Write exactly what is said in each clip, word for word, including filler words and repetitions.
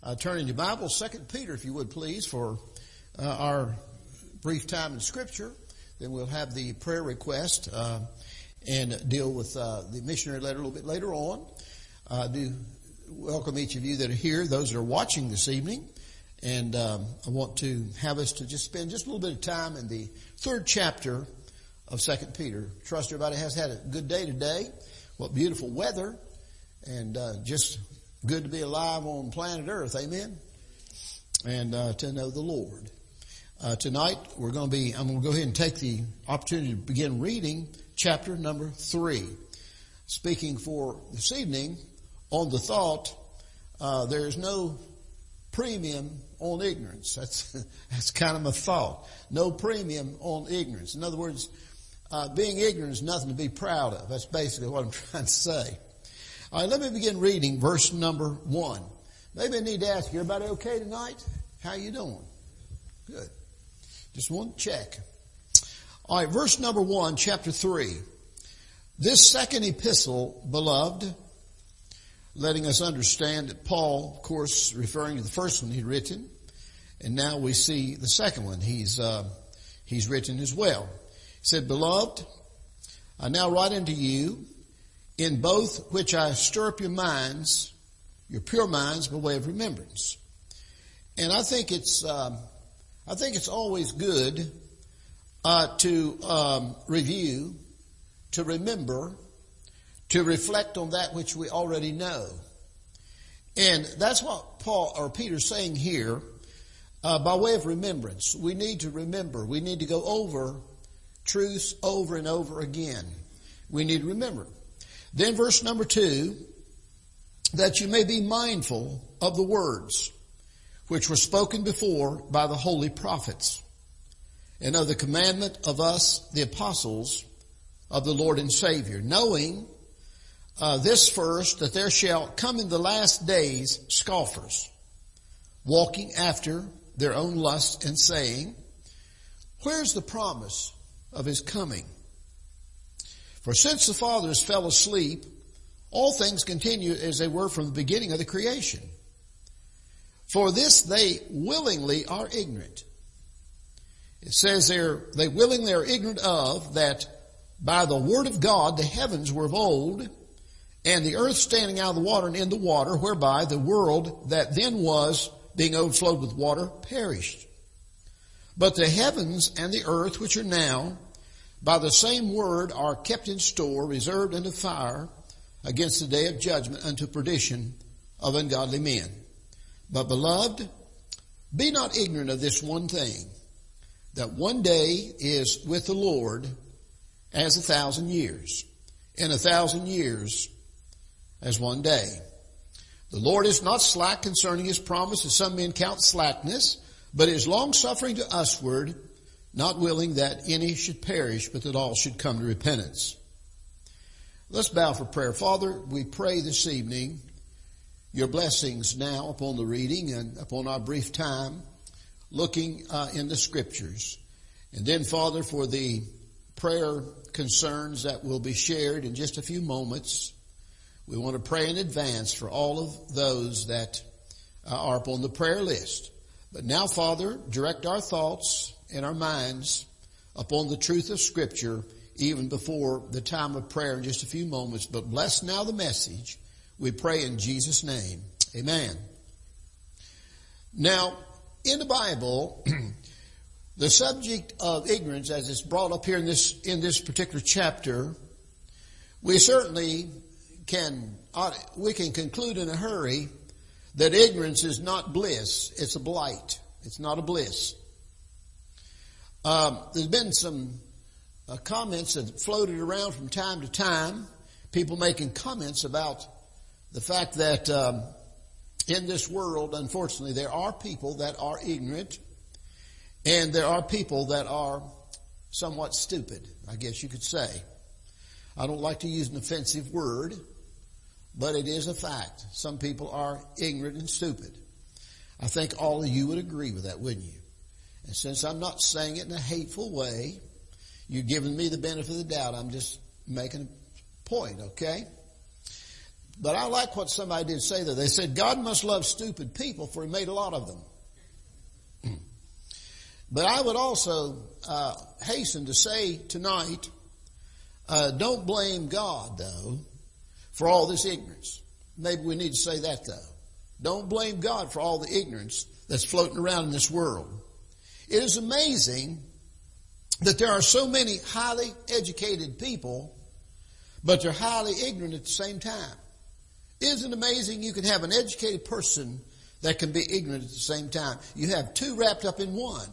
Uh, turn in your Bible, Second Peter, if you would please, for uh, our brief time in Scripture. Then we'll have the prayer request uh, and deal with uh, the missionary letter a little bit later on. I uh, do welcome each of you that are here, those that are watching this evening. And um, I want to have us to just spend just a little bit of time in the third chapter of Second Peter. Trust everybody has had a good day today. What beautiful weather, and uh, just good to be alive on planet Earth, amen, and uh, to know the Lord. Uh, tonight we're going to be, I'm going to go ahead and take the opportunity to begin reading chapter number three. Speaking for this evening on the thought, uh, there is no premium on ignorance. That's, that's kind of my thought. No premium on ignorance. In other words, uh, being ignorant is nothing to be proud of. That's basically what I'm trying to say. All right, let me begin reading verse number one. Maybe I need to ask you, everybody okay tonight? How you doing? Good. Just want to check. All right, verse number one, chapter three. This second epistle, beloved, letting us understand that Paul, of course, referring to the first one he'd written, and now we see the second one he's uh, he's written as well. He said, beloved, I now write unto you, in both which I stir up your minds, your pure minds, by way of remembrance. And I think it's, um, I think it's always good uh, to um, review, to remember, to reflect on that which we already know. And that's what Paul or Peter's saying here, uh, by way of remembrance. We need to remember. We need to go over truths over and over again. We need to remember. Then verse number two, that you may be mindful of the words which were spoken before by the holy prophets, and of the commandment of us, the apostles of the Lord and Savior, knowing uh, this first, that there shall come in the last days scoffers, walking after their own lust, and saying, where's the promise of his coming? For since the fathers fell asleep, all things continue as they were from the beginning of the creation. For this they willingly are ignorant. It says there, they willingly are ignorant of that by the word of God the heavens were of old, and the earth standing out of the water and in the water, whereby the world that then was, being overflowed with water, perished. But the heavens and the earth which are now, by the same word are kept in store, reserved unto fire, against the day of judgment, unto perdition of ungodly men. But beloved, be not ignorant of this one thing, that one day is with the Lord as a thousand years, and a thousand years as one day. The Lord is not slack concerning his promise, as some men count slackness, but is long-suffering to usward, not willing that any should perish, but that all should come to repentance. Let's bow for prayer. Father, we pray this evening your blessings now upon the reading and upon our brief time looking uh, in the Scriptures. And then, Father, for the prayer concerns that will be shared in just a few moments, we want to pray in advance for all of those that uh, are upon the prayer list. But now, Father, direct our thoughts and our minds upon the truth of Scripture even before the time of prayer in just a few moments. But bless now the message. We pray in Jesus' name. Amen. Now, in the Bible, the subject of ignorance, as it's brought up here in this, in this particular chapter, we certainly can, we can conclude in a hurry that ignorance is not bliss. It's a blight. It's not a bliss. Um, there's been some uh, comments that floated around from time to time, people making comments about the fact that um, in this world, unfortunately, there are people that are ignorant, and there are people that are somewhat stupid, I guess you could say. I don't like to use an offensive word, but it is a fact. Some people are ignorant and stupid. I think all of you would agree with that, wouldn't you? And since I'm not saying it in a hateful way, you're giving me the benefit of the doubt. I'm just making a point, okay? But I like what somebody did say there. They said, God must love stupid people, for he made a lot of them. But I would also uh, hasten to say tonight, uh, don't blame God, though, for all this ignorance. Maybe we need to say that, though. Don't blame God for all the ignorance that's floating around in this world. It is amazing that there are so many highly educated people, but they're highly ignorant at the same time. Isn't it amazing you can have an educated person that can be ignorant at the same time? You have two wrapped up in one.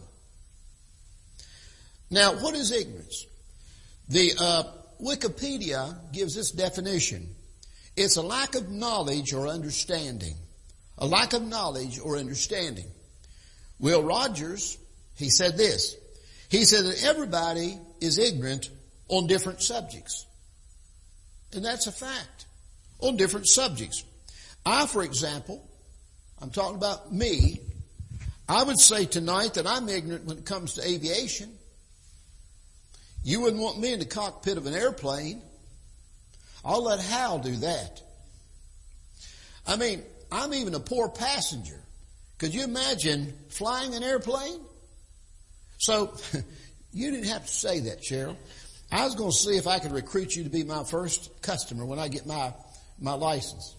Now, what is ignorance? The uh, Wikipedia gives this definition. It's a lack of knowledge or understanding. A lack of knowledge or understanding. Will Rogers, he said this. He said that everybody is ignorant on different subjects. And that's a fact. On different subjects. I, for example, I'm talking about me, I would say tonight that I'm ignorant when it comes to aviation. You wouldn't want me in the cockpit of an airplane. I'll let Hal do that. I mean, I'm even a poor passenger. Could you imagine flying an airplane? So, you didn't have to say that, Cheryl. I was going to see if I could recruit you to be my first customer when I get my my license.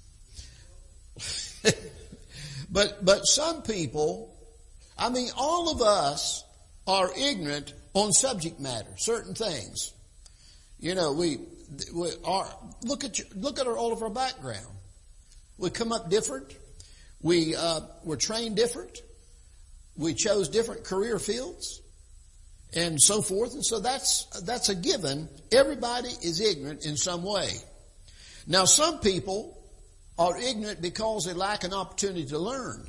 but but some people, I mean, all of us are ignorant on subject matter, certain things. You know, we, we are, look at, your, look at our, all of our background. We come up different. We, uh, we're trained different. We chose different career fields and so forth. And so that's, that's a given. Everybody is ignorant in some way. Now, some people are ignorant because they lack an opportunity to learn.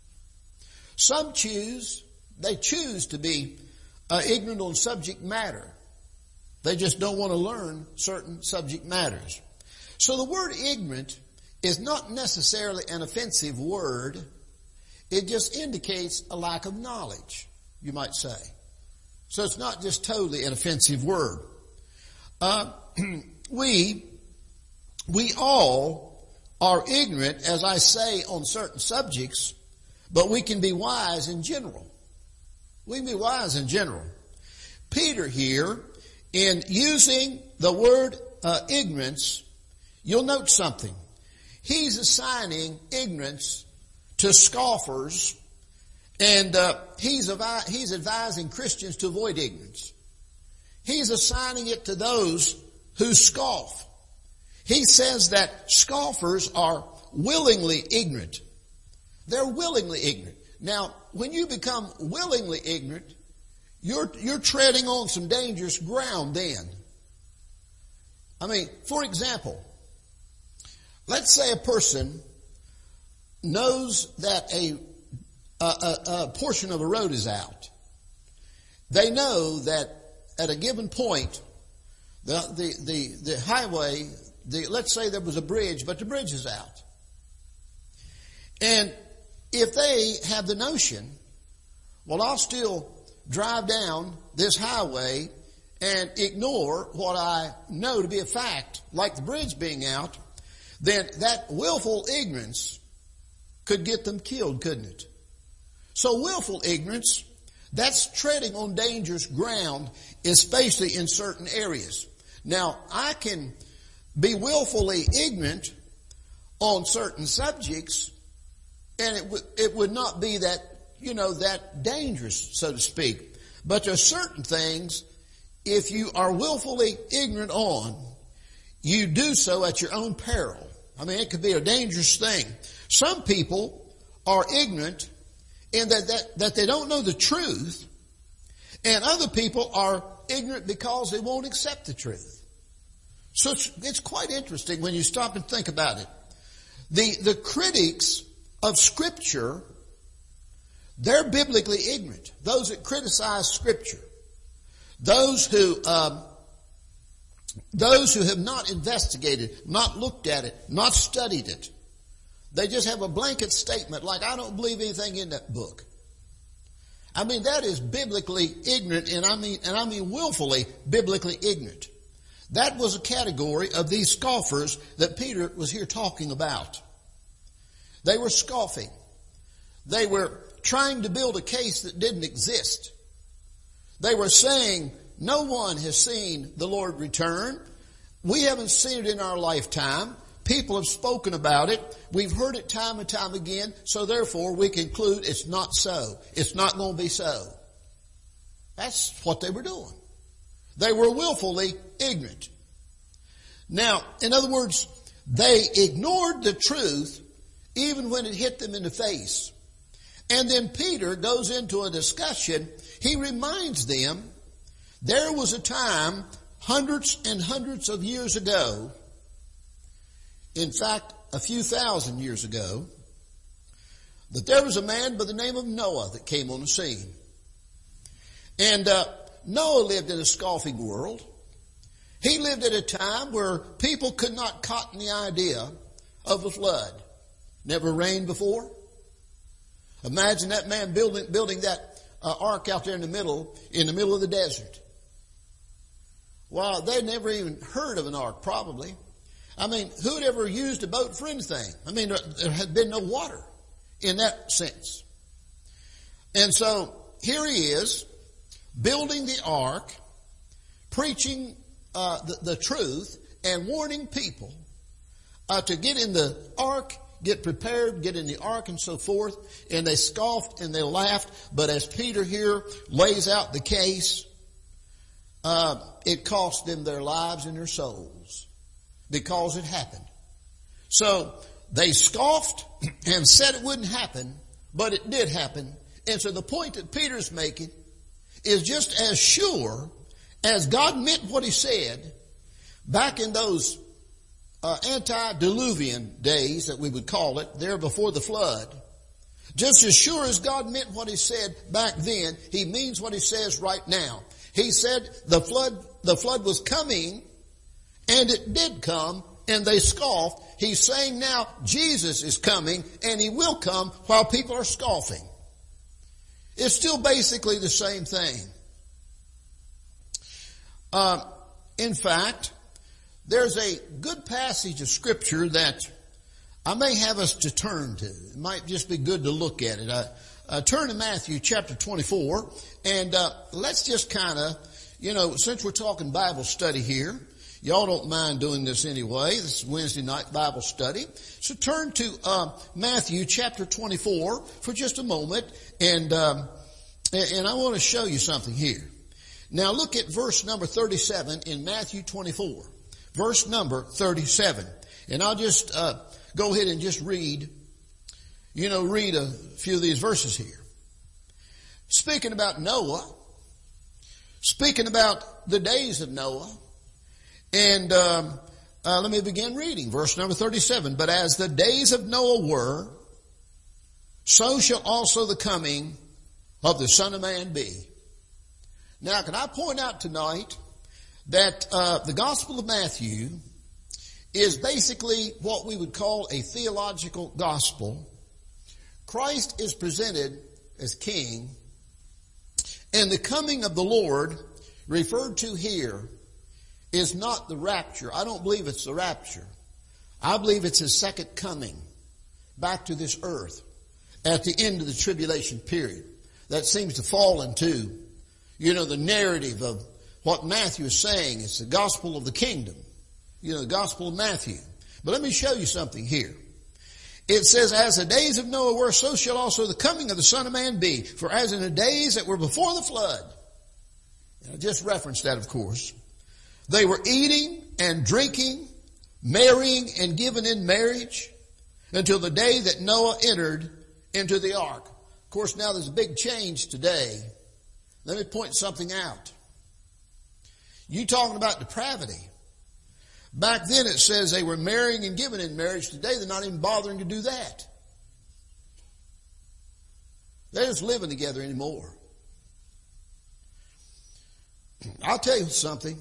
Some choose, they choose to be uh, ignorant on subject matter. They just don't want to learn certain subject matters. So the word ignorant is not necessarily an offensive word. It just indicates a lack of knowledge, you might say. So it's not just totally an offensive word. Uh, we, we all are ignorant, as I say, on certain subjects, but we can be wise in general. We can be wise in general. Peter here, in using the word uh, ignorance, you'll note something. He's assigning ignorance to scoffers, and uh, he's, avi- he's advising Christians to avoid ignorance. He's assigning it to those who scoff. He says that scoffers are willingly ignorant. They're willingly ignorant. Now, when you become willingly ignorant, you're, you're treading on some dangerous ground then. I mean, for example, let's say a person knows that a, a, a, a portion of a road is out. They know that at a given point, the, the, the, the highway, the, let's say there was a bridge, but the bridge is out. And if they have the notion, well, I'll still drive down this highway and ignore what I know to be a fact, like the bridge being out, then that willful ignorance could get them killed, couldn't it? So willful ignorance, that's treading on dangerous ground, especially in certain areas. Now, I can be willfully ignorant on certain subjects, and it would, it would not be that, you know, that dangerous, so to speak. But there are certain things, if you are willfully ignorant on, you do so at your own peril. I mean, it could be a dangerous thing. Some people are ignorant in that, that, that they don't know the truth, and other people are ignorant because they won't accept the truth. So it's, it's quite interesting when you stop and think about it. The, the critics of Scripture, they're biblically ignorant. Those that criticize Scripture. Those who, um, those who have not investigated, not looked at it, not studied it. They just have a blanket statement like, I don't believe anything in that book. I mean, that is biblically ignorant, and I mean, and I mean willfully biblically ignorant. That was a category of these scoffers that Peter was here talking about. They were scoffing. They were trying to build a case that didn't exist. They were saying, no one has seen the Lord return. We haven't seen it in our lifetime. People have spoken about it. We've heard it time and time again. So therefore we conclude it's not so. It's not going to be so. That's what they were doing. They were willfully ignorant. Now, in other words, they ignored the truth even when it hit them in the face. And then Peter goes into a discussion. He reminds them there was a time hundreds and hundreds of years ago, in fact, a few thousand years ago, that there was a man by the name of Noah that came on the scene. And uh, Noah lived in a scoffing world. He lived at a time where people could not cotton the idea of a flood. Never rained before. Imagine that man building building that uh, ark out there in the middle, in the middle of the desert. Well, they'd never even heard of an ark, probably. I mean, who'd ever used a boat for anything? I mean, there, there had been no water in that sense. And so here he is, building the ark, preaching uh, the, the truth, and warning people uh, to get in the ark, get prepared, get in the ark, and so forth. And they scoffed and they laughed. But as Peter here lays out the case, uh, it cost them their lives and their souls because it happened. So they scoffed and said it wouldn't happen, but it did happen. And so the point that Peter's making is just as sure as God meant what he said back in those uh, antediluvian days that we would call it, there before the flood. Just as sure as God meant what he said back then, he means what he says right now. He said the flood, the flood was coming, and it did come, and they scoffed. He's saying now Jesus is coming, and he will come while people are scoffing. It's still basically the same thing. Uh, in fact, there's a good passage of Scripture that I may have us to turn to. It might just be good to look at it. Uh, uh, turn to Matthew chapter twenty-four, and uh, let's just kind of, you know, since we're talking Bible study here, y'all don't mind doing this anyway. This is Wednesday night Bible study. So turn to uh, Matthew chapter twenty-four for just a moment, and um, and I want to show you something here. Now look at verse number thirty-seven in Matthew twenty-four. Verse number thirty-seven. And I'll just uh, go ahead and just read, you know, read a few of these verses here. Speaking about Noah, speaking about the days of Noah, and um, uh, let me begin reading. Verse number thirty-seven. But as the days of Noah were, so shall also the coming of the Son of Man be. Now, can I point out tonight that uh, the Gospel of Matthew is basically what we would call a theological gospel. Christ is presented as king, and the coming of the Lord referred to here is not the rapture. I don't believe it's the rapture. I believe it's his second coming back to this earth at the end of the tribulation period. That seems to fall into, you know, the narrative of what Matthew is saying. It's the gospel of the kingdom. You know, the gospel of Matthew. But let me show you something here. It says, as the days of Noah were, so shall also the coming of the Son of Man be. For as in the days that were before the flood, and I just referenced that, of course, they were eating and drinking, marrying and given in marriage, until the day that Noah entered into the ark. Of course, now there's a big change today. Let me point something out. You talking about depravity. Back then it says they were marrying and giving in marriage. Today they're not even bothering to do that. They're just living together anymore. I'll tell you something.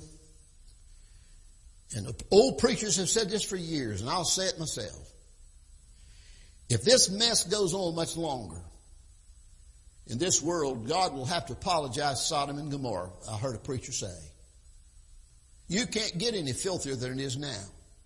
And old preachers have said this for years, and I'll say it myself. If this mess goes on much longer in this world, God will have to apologize to Sodom and Gomorrah, I heard a preacher say. You can't get any filthier than it is now.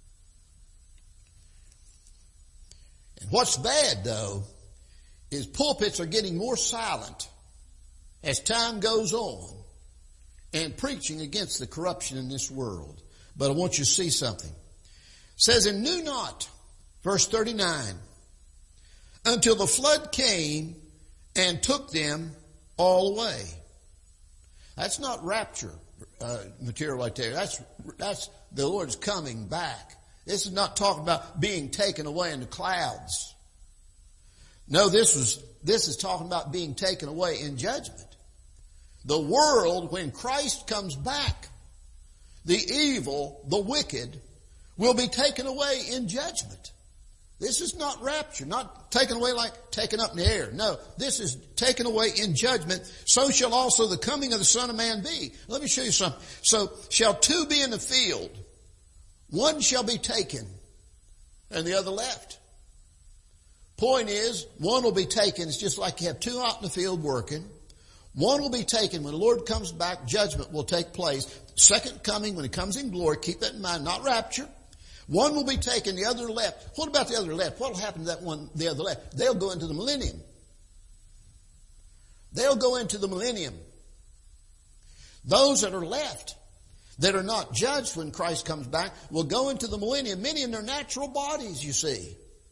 And what's bad, though, is pulpits are getting more silent as time goes on and preaching against the corruption in this world. But I want you to see something. It says, and knew not, verse thirty-nine, until the flood came and took them all away. That's not rapture uh, material right there. That's, that's the Lord's coming back. This is not talking about being taken away in the clouds. No, this was, this is talking about being taken away in judgment. The world, when Christ comes back, the evil, the wicked, will be taken away in judgment. This is not rapture, not taken away like taken up in the air. No, this is taken away in judgment. So shall also the coming of the Son of Man be. Let me show you something. So shall two be in the field, one shall be taken, and the other left. Point is, one will be taken. It's just like you have two out in the field working. One will be taken. When the Lord comes back, judgment will take place. Second coming, when He comes in glory, keep that in mind, not rapture. One will be taken, the other left. What about the other left? What will happen to that one, the other left? They'll go into the millennium. They'll go into the millennium. Those that are left, that are not judged when Christ comes back, will go into the millennium, many in their natural bodies, you see.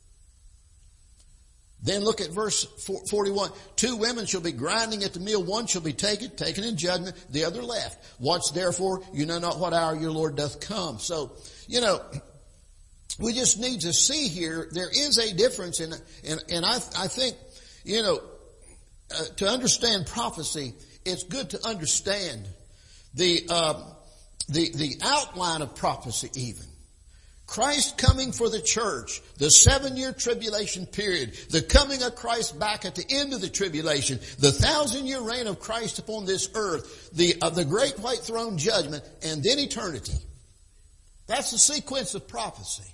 Then look at verse forty-one. Two women shall be grinding at the mill. One shall be taken, taken in judgment, the other left. Watch therefore, you know not what hour your Lord doth come. So, you know, we just need to see here, there is a difference in, and, and I, I think, you know, uh, to understand prophecy, it's good to understand the, uh, the, the outline of prophecy even. Christ coming for the church, the seven-year tribulation period, the coming of Christ back at the end of the tribulation, the thousand-year reign of Christ upon this earth, the, uh, the great white throne judgment, and then eternity. That's the sequence of prophecy.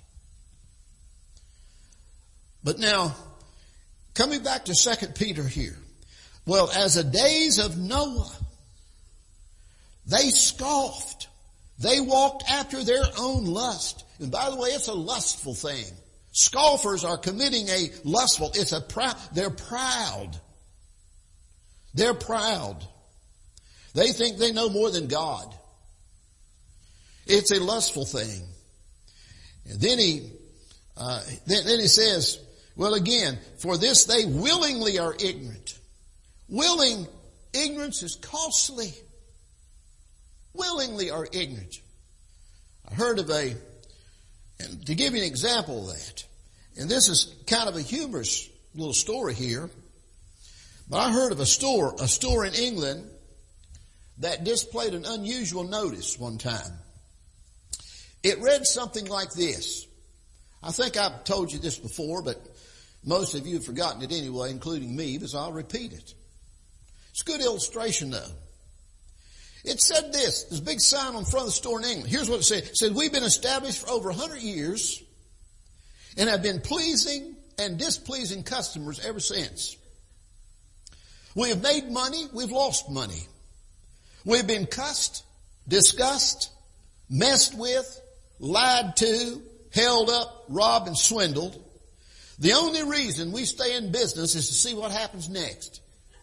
But now, coming back to Second Peter here. Well, as the days of Noah, they scoffed. They walked after their own lust. And by the way, it's a lustful thing. Scoffers are committing a lustful, it's a proud, they're proud. They're proud. They think they know more than God. It's a lustful thing. And then he, uh, then, then he says, well again, for this they willingly are ignorant. Willing ignorance is costly. Willingly are ignorant. I heard of a, and to give you an example of that, and this is kind of a humorous little story here, but I heard of a store, a store in England that displayed an unusual notice one time. It read something like this. I think I've told you this before, but most of you have forgotten it anyway, including me, because I'll repeat it. It's a good illustration though. It said this, this big sign on front of the store in England. Here's what it said. It said, we've been established for over one hundred years and have been pleasing and displeasing customers ever since. We have made money, we've lost money. We've been cussed, discussed, messed with, lied to, held up, robbed, and swindled. The only reason we stay in business is to see what happens next.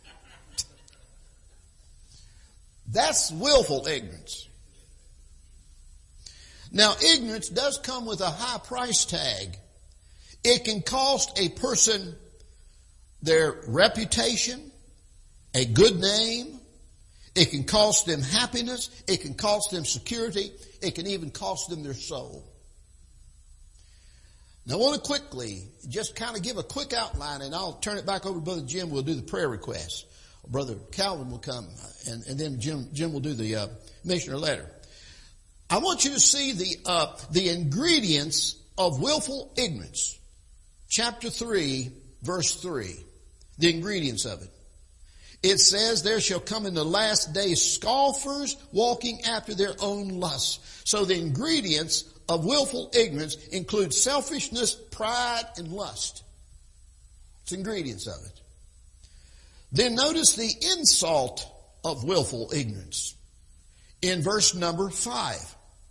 That's willful ignorance. Now, ignorance does come with a high price tag. It can cost a person their reputation, a good name. It can cost them happiness. It can cost them security. It can even cost them their soul. Now, I want to quickly just kind of give a quick outline, and I'll turn it back over to Brother Jim. We'll do the prayer requests. Brother Calvin will come, and, and then Jim, Jim will do the uh, missionary letter. I want you to see the uh, the ingredients of willful ignorance. Chapter three, verse three. The ingredients of it. It says, there shall come in the last days scoffers walking after their own lusts. So the ingredients of willful ignorance include selfishness, pride, and lust. It's ingredients of it. Then notice the insult of willful ignorance in verse number five.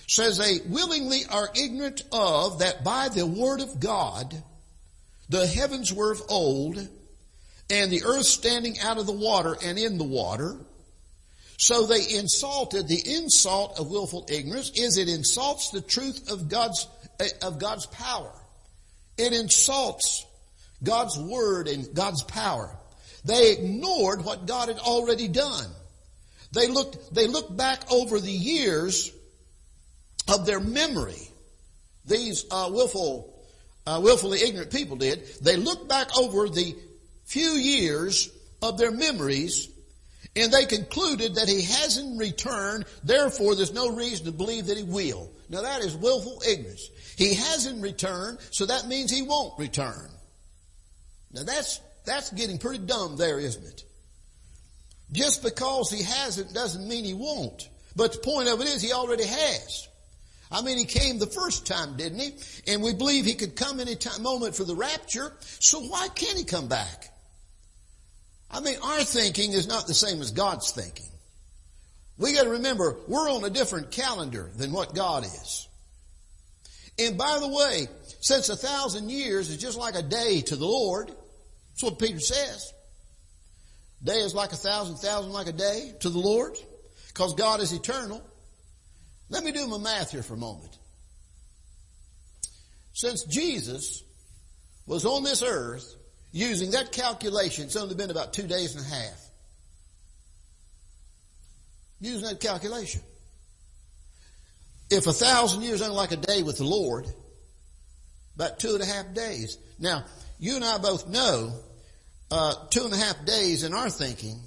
says they willingly are ignorant of that by the word of God, the heavens were of old, and the earth standing out of the water and in the water. So they insulted. The insult of willful ignorance is it insults the truth of God's, of God's power. It insults God's word and God's power. They ignored what God had already done. They looked, they looked back over the years of their memory. These uh, willful, uh, willfully ignorant people did. They looked back over the few years of their memories, and they concluded that he hasn't returned, therefore there's no reason to believe that he will. Now that is willful ignorance. He hasn't returned, so that means he won't return. Now that's, that's getting pretty dumb there, isn't it? Just because he hasn't doesn't mean he won't. But the point of it is he already has. I mean, he came the first time, didn't he? And we believe he could come any time, moment for the rapture. So why can't he come back? I mean, our thinking is not the same as God's thinking. We got to remember, we're on a different calendar than what God is. And by the way, since a thousand years is just like a day to the Lord, that's what Peter says. Day is like a thousand, thousand like a day to the Lord, because God is eternal. Let me do my math here for a moment. Since Jesus was on this earth, using that calculation, it's only been about two days and a half. Using that calculation. If a thousand years ain't like a day with the Lord, about two and a half days. Now, you and I both know, uh, two and a half days in our thinking,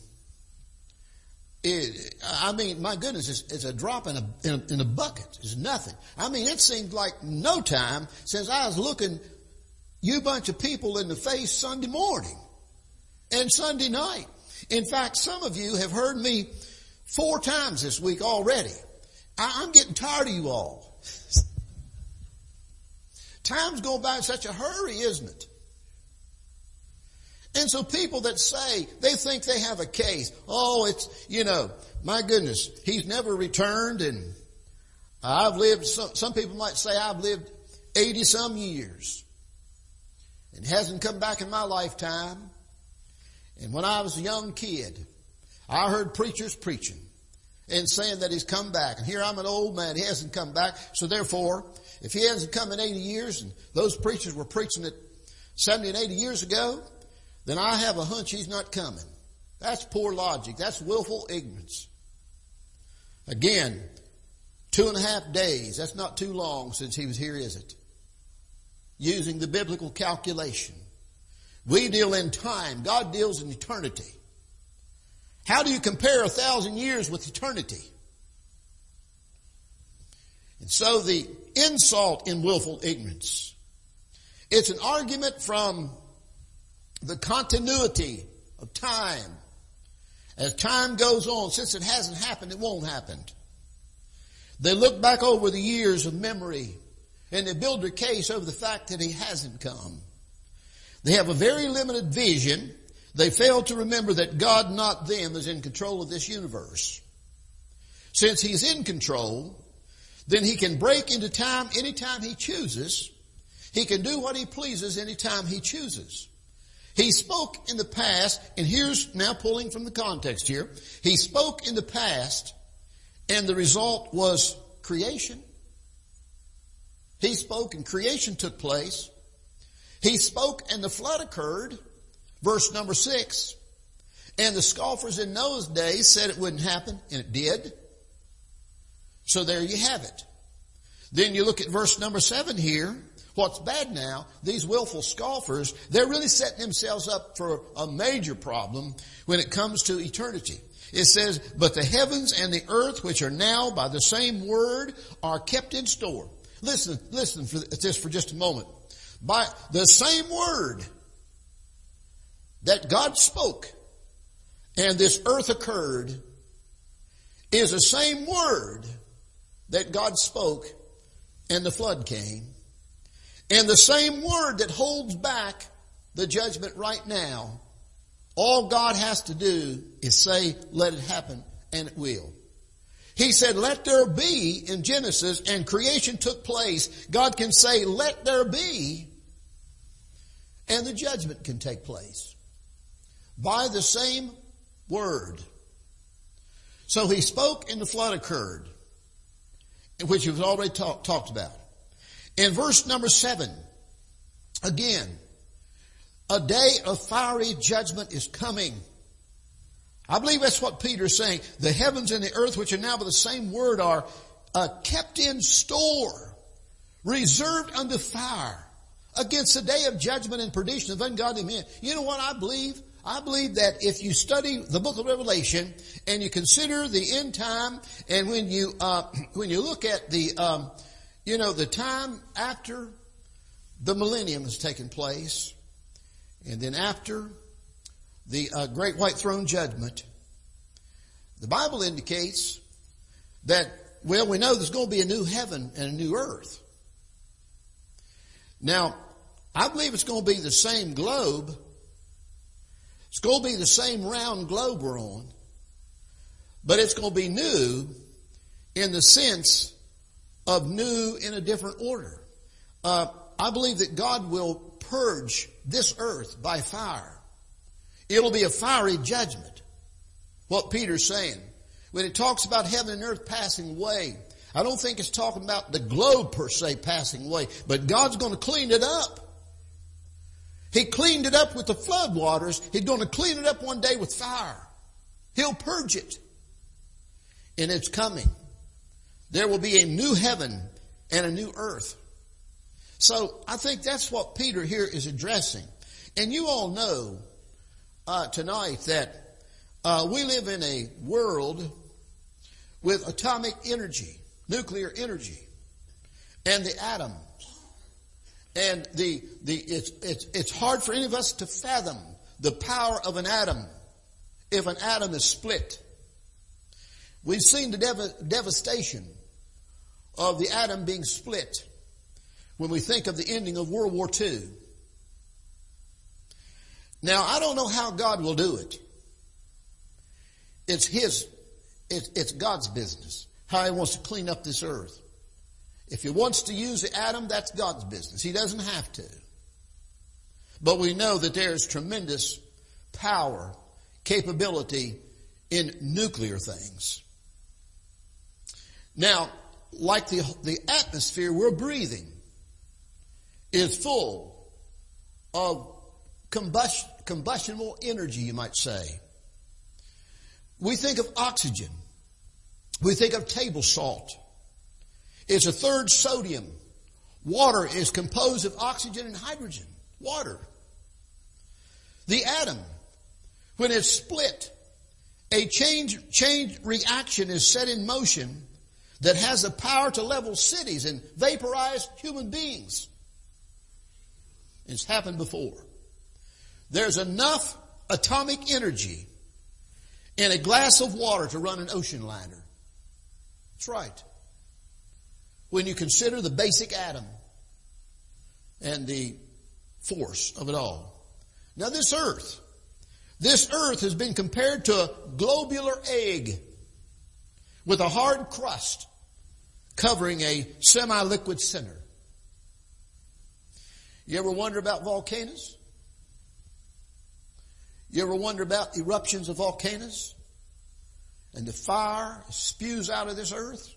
It, I mean, my goodness, it's, it's a drop in a, in a in a bucket. It's nothing. I mean, it seemed like no time since I was looking you bunch of people in the face Sunday morning and Sunday night. In fact, some of you have heard me four times this week already. I, I'm getting tired of you all. Time's going by in such a hurry, isn't it? And so people that say, they think they have a case. Oh, it's, you know, my goodness, he's never returned, and I've lived, some, some people might say I've lived eighty some years and hasn't come back in my lifetime. And when I was a young kid, I heard preachers preaching and saying that he's come back. And here I'm an old man, he hasn't come back. So therefore, if he hasn't come in eighty years, and those preachers were preaching it seventy and eighty years ago, then I have a hunch he's not coming. That's poor logic. That's willful ignorance. Again, two and a half days. That's not too long since he was here, is it? Using the biblical calculation. We deal in time. God deals in eternity. How do you compare a thousand years with eternity? And so the insult in willful ignorance. It's an argument from the continuity of time. As time goes on, since it hasn't happened, it won't happen. They look back over the years of memory and they build their case over the fact that he hasn't come. They have a very limited vision. They fail to remember that God, not them, is in control of this universe. Since he's in control, then he can break into time anytime he chooses. He can do what he pleases anytime he chooses. He spoke in the past, and here's now pulling from the context here. He spoke in the past, and the result was creation. He spoke and creation took place. He spoke and the flood occurred. Verse number six. And the scoffers in Noah's days said it wouldn't happen, and it did. So there you have it. Then you look at verse number seven here. What's bad now, these willful scoffers, they're really setting themselves up for a major problem when it comes to eternity. It says, but the heavens and the earth, which are now by the same word, are kept in store. Listen, listen for this for just a moment. By the same word that God spoke and this earth occurred is the same word that God spoke and the flood came. And the same word that holds back the judgment right now, all God has to do is say, let it happen, and it will. He said, let there be in Genesis, and creation took place. God can say, let there be, and the judgment can take place by the same word. So he spoke and the flood occurred, which we've already talk, talked about. In verse number seven, again, a day of fiery judgment is coming. I believe that's what Peter's saying. The heavens and the earth, which are now by the same word, are uh, kept in store, reserved unto fire, against the day of judgment and perdition of ungodly men. You know what I believe? I believe that if you study the book of Revelation and you consider the end time, and when you uh, when you look at the um, you know the time after the millennium has taken place, and then after the uh, great white throne judgment, the Bible indicates that, well, we know there's going to be a new heaven and a new earth. Now, I believe it's going to be the same globe. It's going to be the same round globe we're on, but it's going to be new in the sense of new in a different order. Uh, I believe that God will purge this earth by fire. It'll be a fiery judgment. What Peter's saying. When it talks about heaven and earth passing away, I don't think it's talking about the globe per se passing away, but God's going to clean it up. He cleaned it up with the flood waters. He's going to clean it up one day with fire. He'll purge it. And it's coming. There will be a new heaven and a new earth. So I think that's what Peter here is addressing. And you all know uh, tonight that uh, we live in a world with atomic energy, nuclear energy, and the atom. And the the it's it's it's hard for any of us to fathom the power of an atom if an atom is split. We've seen the dev- devastation of the atom being split when we think of the ending of World War Two. Now, I don't know how God will do it. It's His, it's, it's God's business, how He wants to clean up this earth. If He wants to use the atom, that's God's business. He doesn't have to. But we know that there is tremendous power, capability in nuclear things. Now, like the, the atmosphere we're breathing is full of combustion, combustible energy, you might say. We think of oxygen. We think of table salt. It's a third sodium. Water is composed of oxygen and hydrogen. Water. The atom, when it's split, a change, change reaction is set in motion that has the power to level cities and vaporize human beings. It's happened before. There's enough atomic energy in a glass of water to run an ocean liner. That's right. When you consider the basic atom and the force of it all. Now this earth, this earth has been compared to a globular egg with a hard crust covering a semi-liquid center. You ever wonder about volcanoes? You ever wonder about eruptions of volcanoes? And the fire spews out of this earth?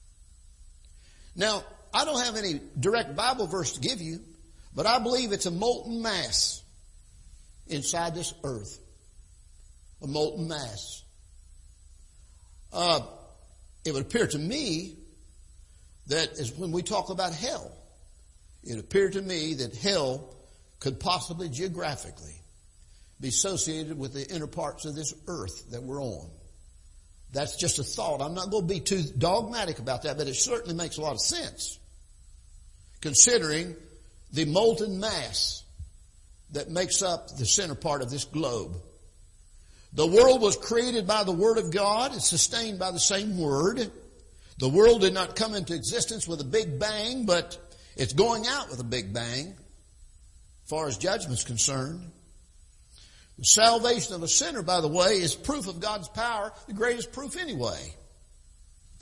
Now, I don't have any direct Bible verse to give you, but I believe it's a molten mass inside this earth. A molten mass. Uh, it would appear to me that as when we talk about hell, it appeared to me that hell could possibly geographically be associated with the inner parts of this earth that we're on. That's just a thought. I'm not going to be too dogmatic about that, but it certainly makes a lot of sense, considering the molten mass that makes up the center part of this globe. The world was created by the Word of God. It's sustained by the same Word. The world did not come into existence with a big bang, but it's going out with a big bang as far as judgment's concerned. The salvation of a sinner, by the way, is proof of God's power, the greatest proof anyway.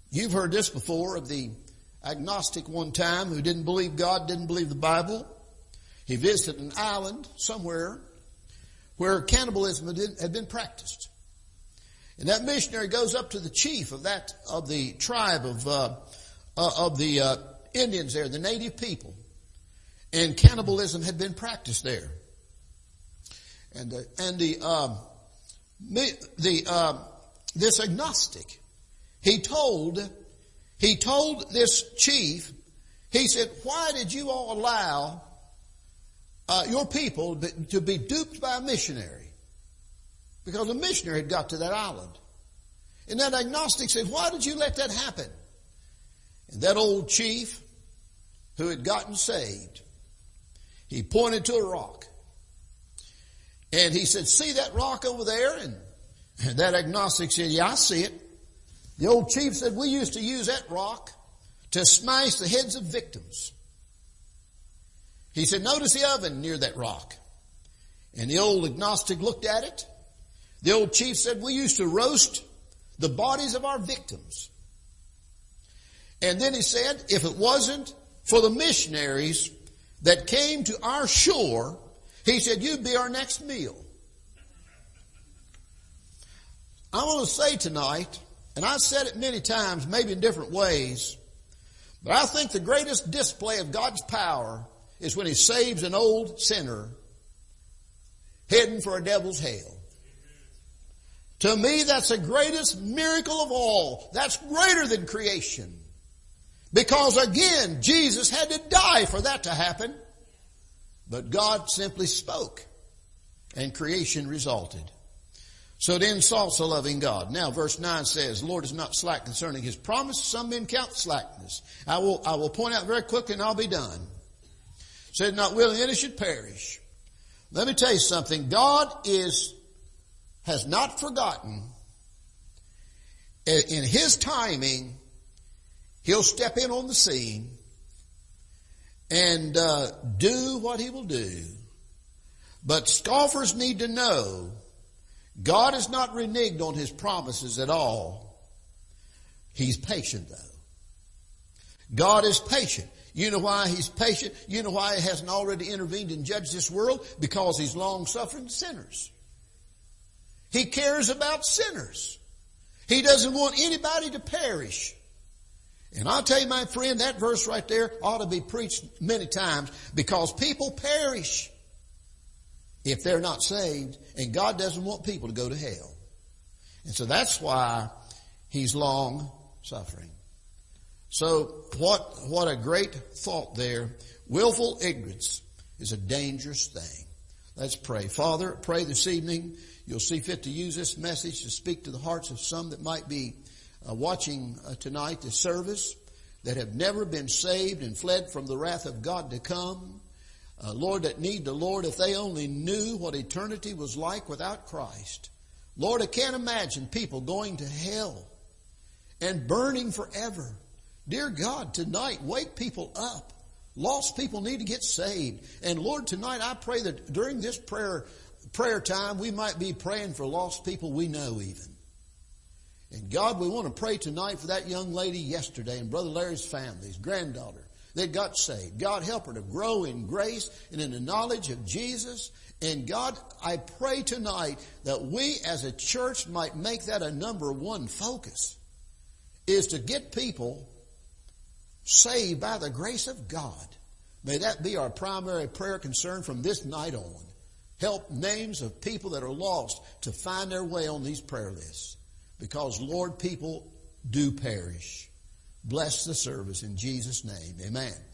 You've heard this before of the agnostic one time who didn't believe God, didn't believe the Bible. He visited an island somewhere where cannibalism had been practiced. And that missionary goes up to the chief of that, of the tribe of, uh, uh of the, uh, Indians there, the native people. And cannibalism had been practiced there. And the, and the, um, the, um, this agnostic, he told, he told this chief, he said, why did you all allow, uh, your people to be duped by a missionary? Because a missionary had got to that island. And that agnostic said, why did you let that happen? And that old chief who had gotten saved, he pointed to a rock. And he said, see that rock over there? And, and that agnostic said, yeah, I see it. The old chief said, we used to use that rock to smash the heads of victims. He said, notice the oven near that rock. And the old agnostic looked at it. The old chief said, we used to roast the bodies of our victims. And then he said, if it wasn't for the missionaries that came to our shore, he said, you'd be our next meal. I want to say tonight, and I've said it many times, maybe in different ways, but I think the greatest display of God's power is when He saves an old sinner heading for a devil's hell. To me, that's the greatest miracle of all. That's greater than creation. Because again, Jesus had to die for that to happen. But God simply spoke, and creation resulted. So it insults a loving God. Now verse nine says, the Lord is not slack concerning His promise. Some men count slackness. I will, I will point out very quickly and I'll be done. Said not willing any should perish. Let me tell you something. God is, has not forgotten. In His timing, He'll step in on the scene and uh, do what He will do. But scoffers need to know God is not reneged on His promises at all. He's patient though. God is patient. You know why He's patient? You know why He hasn't already intervened and judged this world? Because He's long-suffering sinners. He cares about sinners. He doesn't want anybody to perish. And I'll tell you, my friend, that verse right there ought to be preached many times, because people perish if they're not saved, and God doesn't want people to go to hell. And so that's why He's long suffering. So what, what a great thought there. Willful ignorance is a dangerous thing. Let's pray. Father, pray this evening you'll see fit to use this message to speak to the hearts of some that might be uh, watching uh, tonight this service, that have never been saved and fled from the wrath of God to come. Uh, Lord, that need the Lord if they only knew what eternity was like without Christ. Lord, I can't imagine people going to hell and burning forever. Dear God, tonight, wake people up. Lost people need to get saved. And Lord, tonight I pray that during this prayer prayer time, we might be praying for lost people we know even. And God, we want to pray tonight for that young lady yesterday and Brother Larry's family, his granddaughter, that got saved. God, help her to grow in grace and in the knowledge of Jesus. And God, I pray tonight that we as a church might make that a number one focus, is to get people saved by the grace of God. May that be our primary prayer concern from this night on. Help names of people that are lost to find their way on these prayer lists. Because, Lord, people do perish. Bless the service in Jesus' name. Amen.